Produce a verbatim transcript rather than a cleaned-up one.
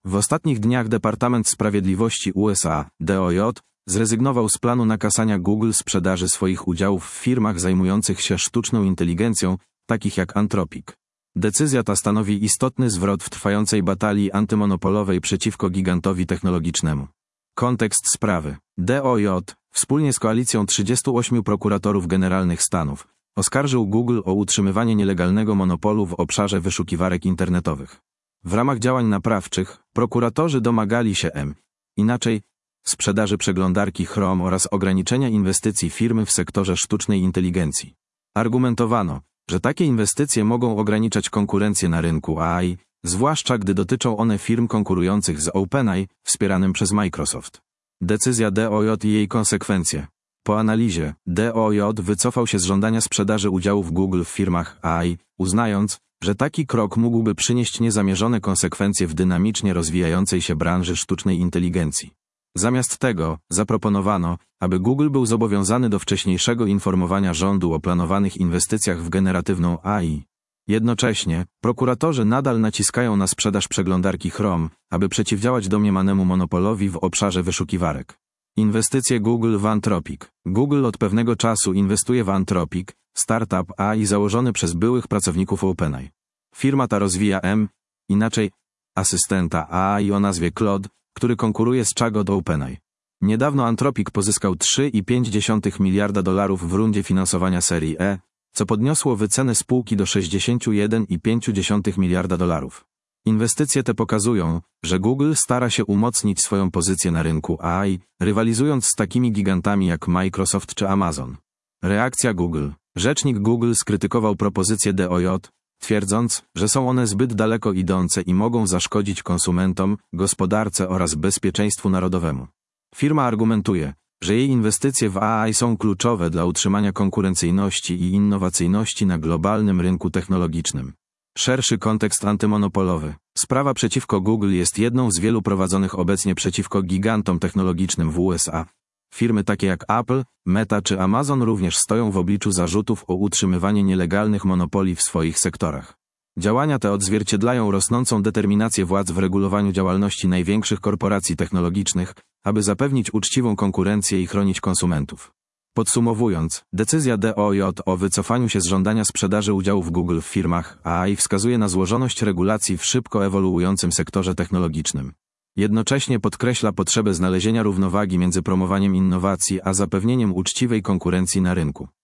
W ostatnich dniach Departament Sprawiedliwości U S A, D O J, zrezygnował z planu nakasania Google sprzedaży swoich udziałów w firmach zajmujących się sztuczną inteligencją, takich jak Anthropic. Decyzja ta stanowi istotny zwrot w trwającej batalii antymonopolowej przeciwko gigantowi technologicznemu. Kontekst sprawy. D O J, wspólnie z koalicją trzydziestu ośmiu prokuratorów generalnych Stanów, oskarżył Google o utrzymywanie nielegalnego monopolu w obszarze wyszukiwarek internetowych. W ramach działań naprawczych, prokuratorzy domagali się m. inaczej, sprzedaży przeglądarki Chrome oraz ograniczenia inwestycji firmy w sektorze sztucznej inteligencji. Argumentowano, że takie inwestycje mogą ograniczać konkurencję na rynku A I, zwłaszcza gdy dotyczą one firm konkurujących z OpenAI, wspieranym przez Microsoft. Decyzja D O J i jej konsekwencje. Po analizie, D O J wycofał się z żądania sprzedaży udziałów Google w firmach A I, uznając, że taki krok mógłby przynieść niezamierzone konsekwencje w dynamicznie rozwijającej się branży sztucznej inteligencji. Zamiast tego, zaproponowano, aby Google był zobowiązany do wcześniejszego informowania rządu o planowanych inwestycjach w generatywną A I. Jednocześnie, prokuratorzy nadal naciskają na sprzedaż przeglądarki Chrome, aby przeciwdziałać domniemanemu monopolowi w obszarze wyszukiwarek. Inwestycje Google w Anthropic. Google od pewnego czasu inwestuje w Anthropic, startup A I założony przez byłych pracowników OpenAI. Firma ta rozwija M, inaczej, asystenta A I o nazwie Claude, który konkuruje z Chagot OpenAI. Niedawno Anthropic pozyskał trzy i pięć dziesiątych miliarda dolarów w rundzie finansowania serii E, co podniosło wycenę spółki do sześćdziesiąt jeden i pięć dziesiątych miliarda dolarów. Inwestycje te pokazują, że Google stara się umocnić swoją pozycję na rynku A I, rywalizując z takimi gigantami jak Microsoft czy Amazon. Reakcja Google. Rzecznik Google skrytykował propozycje D O J, twierdząc, że są one zbyt daleko idące i mogą zaszkodzić konsumentom, gospodarce oraz bezpieczeństwu narodowemu. Firma argumentuje, że jej inwestycje w A I są kluczowe dla utrzymania konkurencyjności i innowacyjności na globalnym rynku technologicznym. Szerszy kontekst antymonopolowy. Sprawa przeciwko Google jest jedną z wielu prowadzonych obecnie przeciwko gigantom technologicznym w U S A. Firmy takie jak Apple, Meta czy Amazon również stoją w obliczu zarzutów o utrzymywanie nielegalnych monopoli w swoich sektorach. Działania te odzwierciedlają rosnącą determinację władz w regulowaniu działalności największych korporacji technologicznych, aby zapewnić uczciwą konkurencję i chronić konsumentów. Podsumowując, decyzja D O J o wycofaniu się z żądania sprzedaży udziałów Google w firmach A I wskazuje na złożoność regulacji w szybko ewoluującym sektorze technologicznym. Jednocześnie podkreśla potrzebę znalezienia równowagi między promowaniem innowacji a zapewnieniem uczciwej konkurencji na rynku.